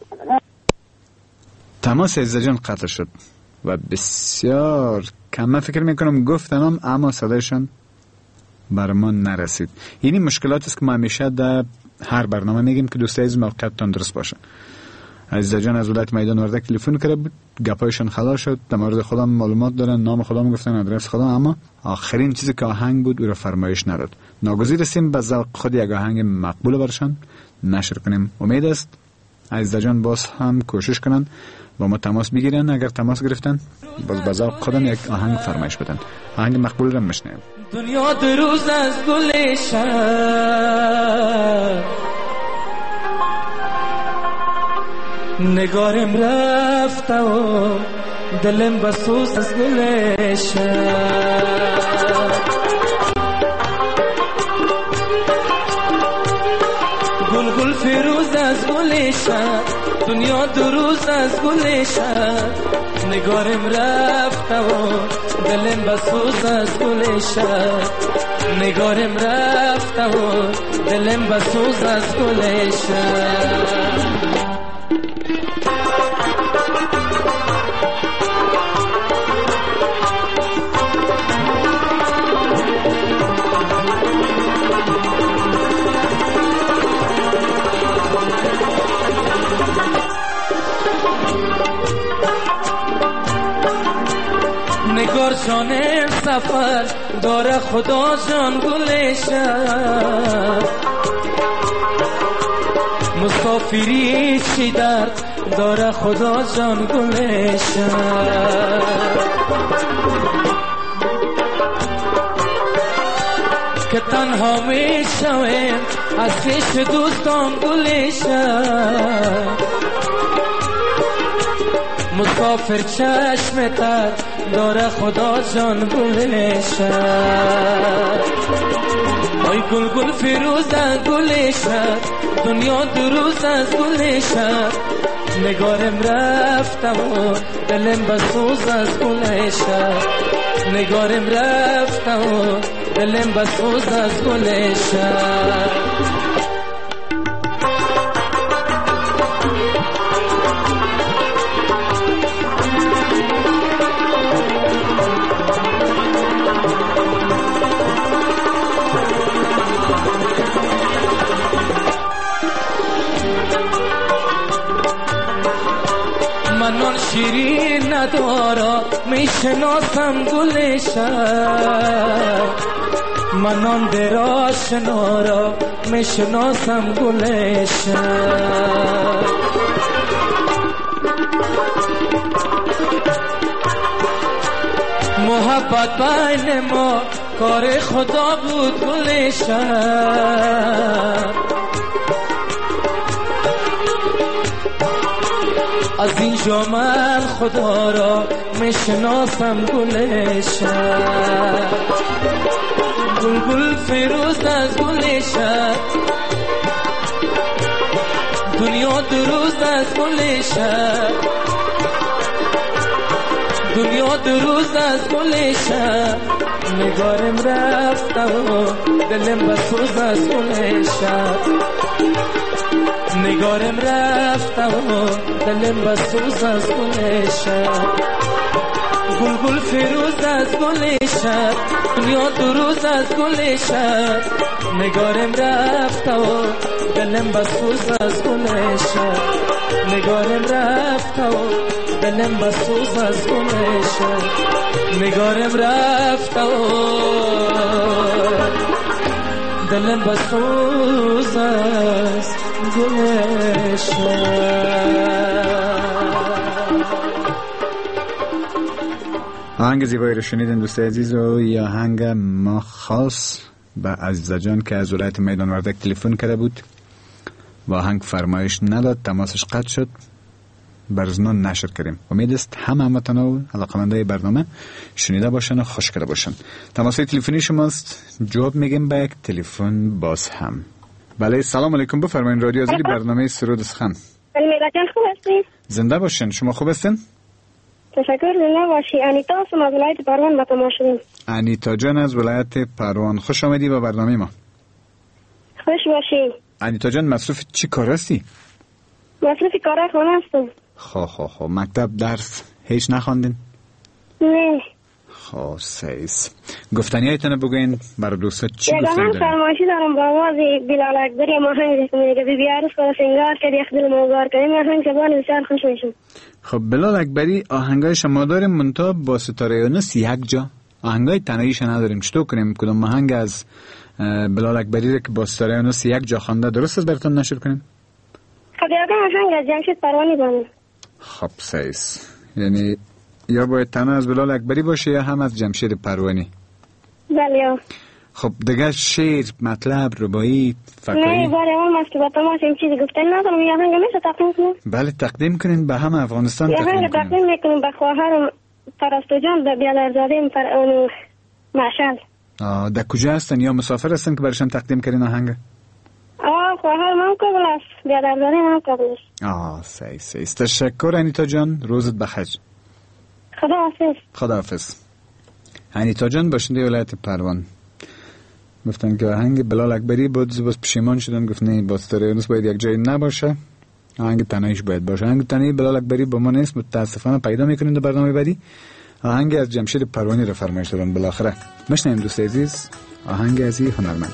تماس عزیزه جان قطع شد و بسیار کم، من فکر میکنم گفتنم اما صدایشان بر ما نرسید. یعنی مشکلات است که ما همیشه در هر برنامه میگیم که دوستای از موقعیتتان درست باشه. عزیزه جان از ولایت میدان وردک تلفن کرده بود، گپایشان خلاص شد، در مورد خودم معلومات دارن، نام خودم گفتن، آدرس خودم، اما آخرین چیزی که آهنگ بود او را فرمایش نداد. ناگزیر هستیم به ذوق خود یک آهنگ مقبول برشان نشر کنیم. امید است عزیزه جان باز هم کوشش کنن با ما تماس بگیرن، اگر تماس گرفتن باز به ذوق خودم یک آهنگ فرمایش بدن. آهنگ مقبول را میشنویم. دنیا دو روز از گلشن نگارم رفته و دلم بسوز از گلشن گل گل فیروز از گلشن دنیا دو روز از گلشن نگارم رفته و دلم بسوز از گلشن نگارم رفته و دلم بسوز از گلشن نگار جان سفر داره خدا جان گلشن مسافری چی درد داره خدا جان گلشن که تنها می شویم از پیش دوستان گلشن مسافر چشم تر داره خدا جان گلشن آی گل گل فیروز از گلشن دنیا دو روز از گلشن نگارم رفتم و دلم بسوز از گلشن نگارم رفتم و دلم بسوز از گلشن منان شیرین ندارا میشناسم گلشم منان دراش نارا میشناسم گلشم محبت بین ما کار خدا بود گلشم از اینجا من خدا را میشناسم گلشم گل گل فیروز از گلشم دنیا دروز از گلشم دنیا دروز از گلشم نگارم رفته و دلم بسوز از گلشم نگارم رفته و دلم بسوز از گلشم گل گل فیروز از گلشم دنیا دروز از گلشم نگارم رفته و دلم بسوز از گلشم نگارم رفته و دلم بسوز از گلشم نگارم رفته و دلم بسوز از آهنگ زیبایی رو شنیدن دوست عزیز و یا آهنگ ما خاص به عزیزه جان که از ولایت میدان وردک تلفن کرده بود و آهنگ فرمایش نداد تماسش قطع شد برزنان نشر کردیم امید است همه همتون و علاقمندای برنامه شنیده باشن و خوش کرده باشن تماس تلفنی شماست جواب میگیم با یک تلفن باز هم بله سلام علیکم بفرمایید رادیو آزادی برنامه سرود سخن میرا جان خوب هستی زنده باشین شما خوب هستین تشکر زنده باشی انیتا هستم از ولایت پروان با شما شدیم انیتا جان از ولایت پروان خوش آمدی به برنامه ما خوش باشی انیتا جان مصروف چی کار هستی مصروف کار خانه هستم خب خب خب مکتب درس هیچ نخواندین نه خب سیس گفتنی هایتونه بگوین برای دوستات چی گفتن داریم؟ یک هم فرمایشی دارم با آواز بلال اکبری ماهنگ میگه بی بیارش کنه سنگار کرد یک دل موگار کرد این آهنگ شبان بسیار خوش میشم خب بلال اکبری آهنگای شما داریم منتها با ستاره یونس یک جا آهنگای تنهاییش نداریم چطور کنیم کدوم آهنگ از بلال اکبری رو که با ستاره یونس یک جا خوانده درست است براتون نشر کنیم خب یک آهنگ از جمشید پروانی بانم خب سیس یعنی یا باید تنها از بلال اکبری باشه یا هم از جمشید پروانی بله خب دیگه شعر مطلب ربایی فکایی نه باره اون مست که با تماس این چیزی گفتن ندارم یه آهنگ میشه تقدیم کنیم بله تقدیم کنین به همه افغانستان یه تقدیم آهنگ کنین تقدیم میکنیم به خواهرم پرستو جان به بیالرزاده پر... مشل آه در کجا هستن یا مسافر هستن که برشان تقدیم کردین آهنگ آه خواهر من قبل است بیالرزاده من قبل است آه سی سی تشکر انیتا جان روزت بخیر خدا حافظ خدا حافظ انیتا جان باشنده ولایت پروان گفتن که آهنگ بلال اکبری بود زباز پشیمان شدن گفت نه با ستاره یونس باید یک جایی نباشه آهنگ تنهاییش باید باشه آهنگ تنهایی بلال اکبری با ما نیست متاسفانه پیدا میکنیم در برنامه بعدی آهنگ از جمشید پروانی را فرمایش دادن بالاخره مشنیم دوست عزیز آهنگ از این هنرمند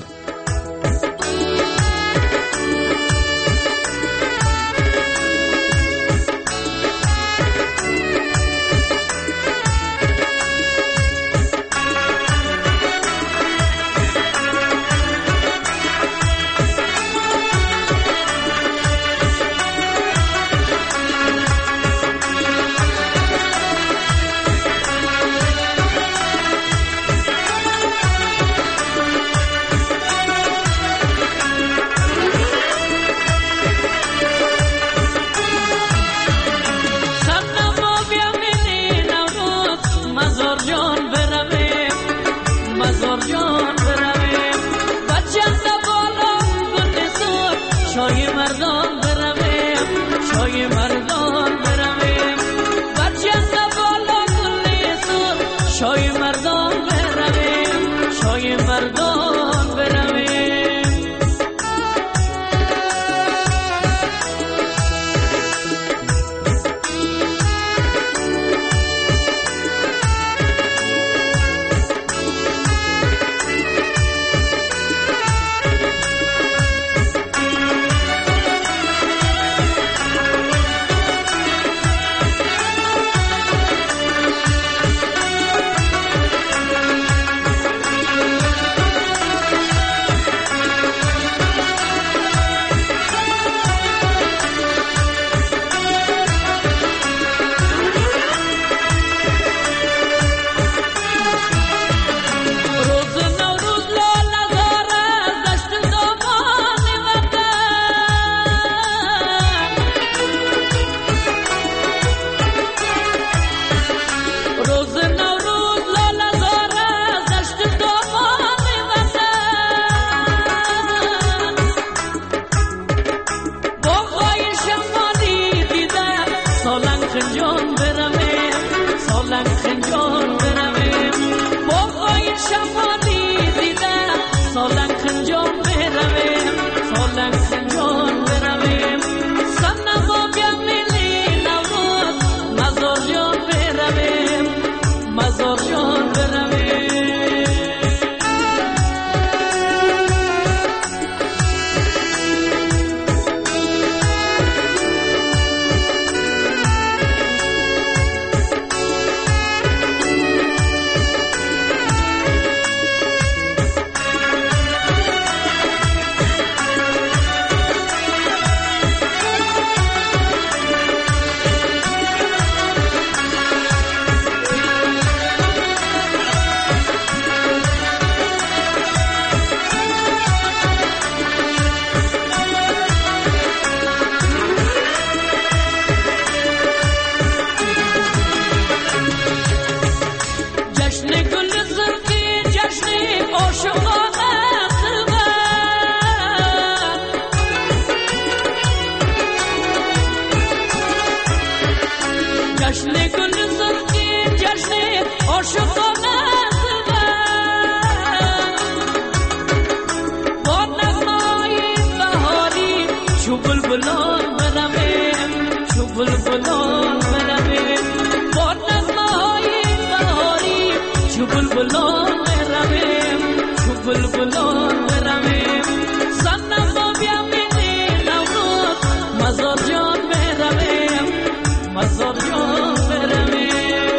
بلبلان برویم با نغمه‌های بهاری چو بلبلان برویم چو بلبلان برویم صنم با بیامینی نوروز مزار جان برویم مزار جان برویم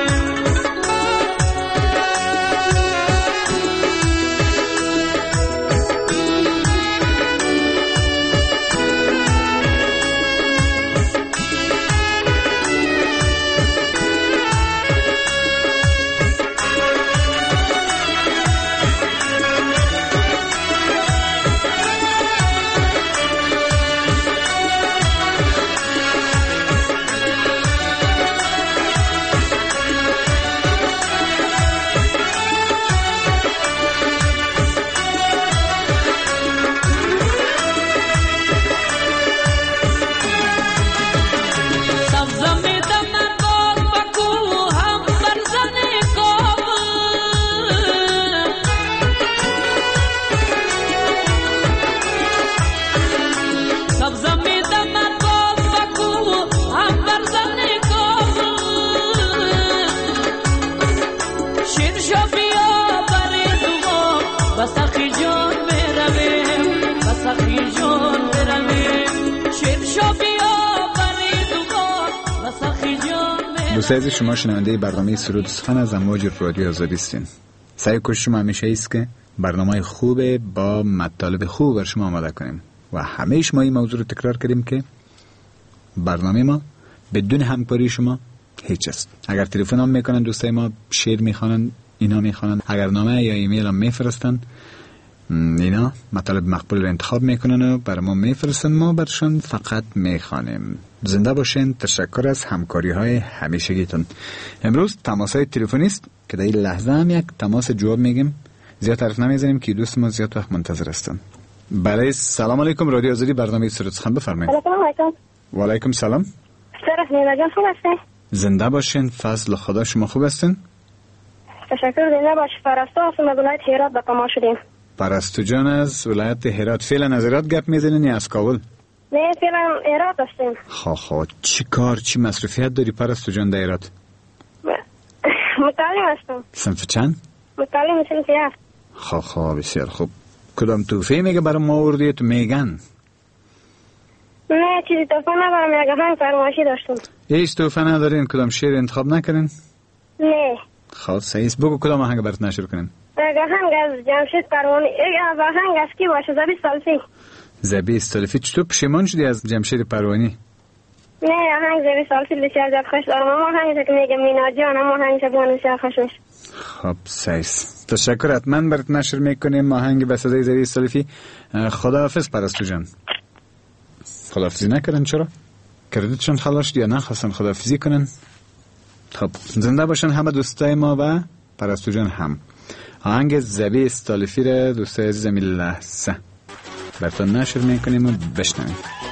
دوست عزیز، شما شنونده برنامه سرود و سخن از امواج رادیو آزادی هستین. سعی کوشش شما همیشه ایست که برنامه خوب با مطالب خوب بر شما آماده کنیم و همیشه ما این موضوع رو تکرار کردیم که برنامه ما بدون همکاری شما هیچ است. اگر تلفن هم میکنن دوستای ما، شعر میخوانن، اینا میخوانن، اگر نامه یا ایمیل هم میفرستن، اینا مطالب مقبول رو انتخاب میکنن و برای ما میفرستن، ما برشان فقط میخوانیم. زنده باشین. تشکر از همکاری های همیشگیتون. امروز تماس های تلفنی است که در این لحظه هم یک تماس جواب میگیم، زیاد طرف نمیزنیم که دوست ما زیاد وقت منتظر هستن. بله، سلام علیکم. رادیو آزادی، برنامه سرود سخن، بفرمایید. سلام علیکم. و علیکم سلام. شرف نیمجان خوب هستین؟ زنده باشین. فضل خدا، شما خوب هستین؟ تشکر. زنده باش. پرستو هستم از ولایت هرات به تماس شدیم. پرستو جان از ولایت هرات. فعلا از هرات گپ میزنین یا از کابل؟ نه، فعلا هرات هستیم. خب خب چی کار چی مصروفیت داری پرستو جان در هرات؟ متعلم هستم. صنف چند؟ متعلم صنف هفت. خب خب بسیار خوب. کدام توفه میگه برای ما آوردی تو میگن؟ نه چیزی توفه ندارم، یک آهنگ فرمایشی داشتم. هیچ توفه ندارین؟ کدام شعر انتخاب نکردین؟ نه. خب صحیح، بگو کدام آهنگ برات نشر کنیم. یک آهنگ از جمشید پروانی. یک آهنگ از کی باشه؟ زبی سالفی. زبی سالفی. چطور پشیمان شدی از جمشید پروانی؟ نه، آهنگ زبی سالفی بسیار زیاد خوش دارم. اما آهنگش که میگه مینا جان، اما آهنگش بیان بسیار خوش میشه. خب صحیح، تشکر. حتما برات نشر میکنیم آهنگ به صدای زبی سالفی. خداحافظ پرستو جان. خداحافظی نکردن؟ چرا؟ کردیتشون خلاص یا نه خواستن خداحافظی کنن؟ خب زنده باشن همه دوستای ما و پرستو جان هم. آهنگ زبی استالفی را دوستای عزیزم این لحظه براتون نشر میکنیم و بشنویم.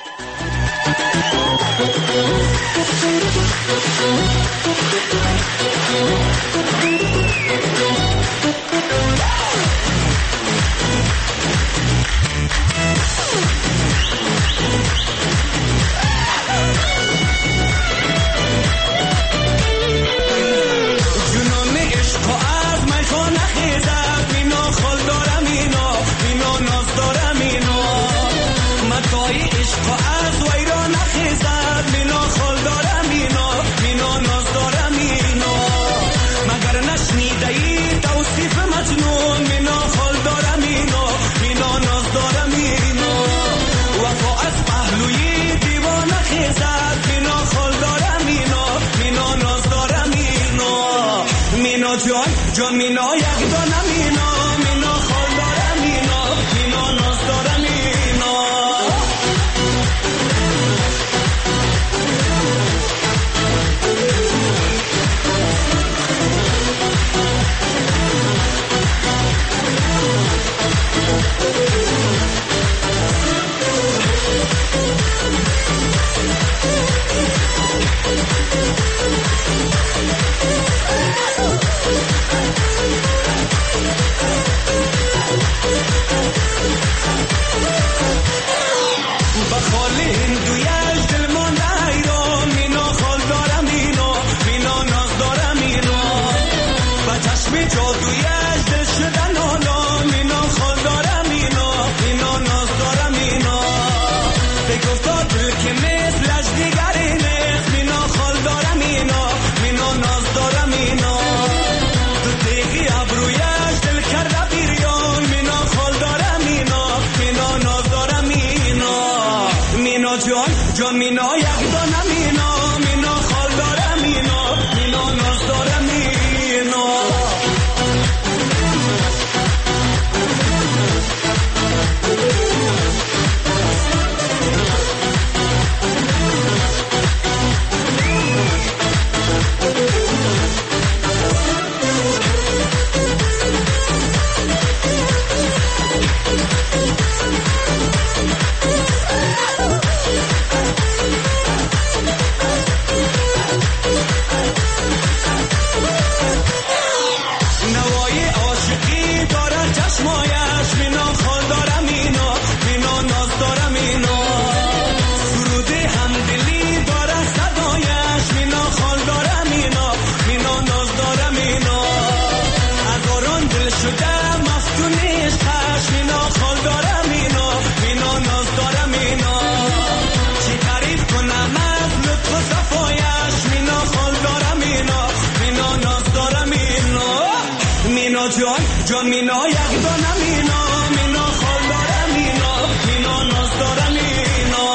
جان مینا یک دانه مینا مینا خال داره مینا مینا ناز داره مینا جان مینا یک دانه مینا مینا خال دارم مینا مینا ناز دارم مینا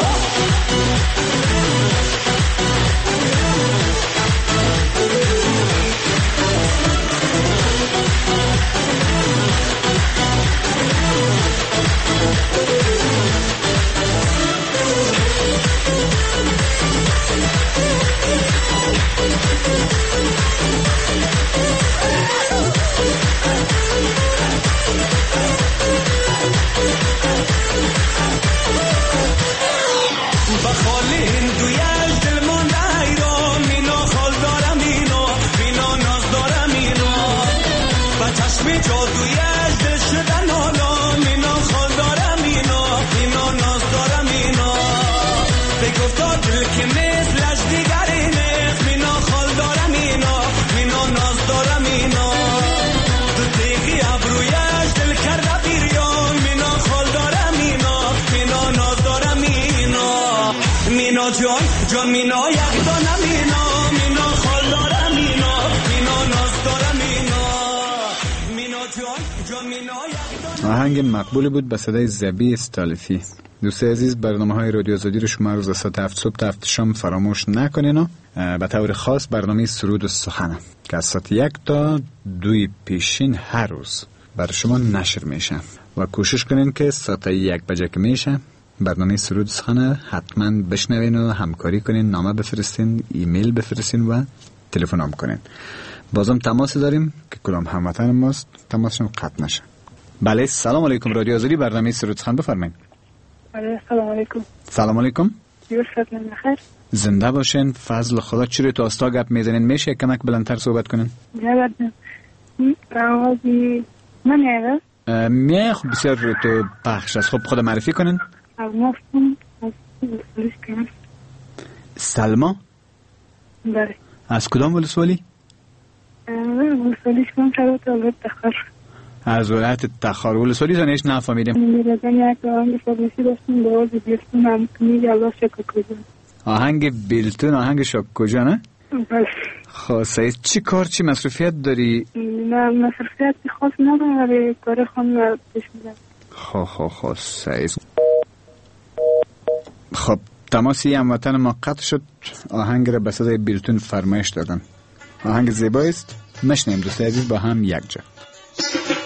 جان جان مینا یک دانه مینا مینا خال دارم مینا مینا ناز دارم مینا مینا جان جان مینا یک دانه. آهنگ مقبولی بود به صدای زبی استالفی. دوستای عزیز برنامه های رادیو آزادی رو شما روز ساعت هفت صبح تا هفت شام فراموش نکنین و به طور خاص برنامه سرود و سخن که از ساعت یک تا دوی پیشین هر روز برای شما نشر میشه و کوشش کنین که ساعت یک بجه که میشه برنامه سرود سخن حتما بشنوین و همکاری کنین، نامه بفرستین، ایمیل بفرستین و تلفن هم کنین. بازم تماس داریم که کلام هموطن ماست، تماسشون قطع نشه. بله سلام علیکم، رادیو آزادی برنامه سرود سخن بفرمایید. بله سلام علیکم. سلام علیکم. یوسف بخیر. زنده باشین. فضل خدا چی تو استا گپ میزنین؟ میشه کمک بلندتر صحبت کنین؟ جواب آوازی من هست؟ میه خب بسیار تو پخش است. خب خود معرفی کنین. سلما. بله. از کدام ولسوالی؟ ولسوالی شما شرط ولایت تخار. از ولایت تخار. ولسوالی زنیش نفهمیدم. میردن یک آهنگ فارسی داشتیم با آواز بیلتون هم میگه الله شکر کجا. آهنگ بیلتون، آهنگ شکر کجا نه؟ بله. خب سعید چی کار چی مصروفیت داری؟ نه مصروفیت خاص ندارم ولی کار خانم پیش میرم. خب خب خب سعید. خب تماسی هموطن ما قطع شد. آهنگ را به صدای بیلتون فرمایش دادن. آهنگ زیبایی است، مشنیم دوست عزیز با هم یک جا.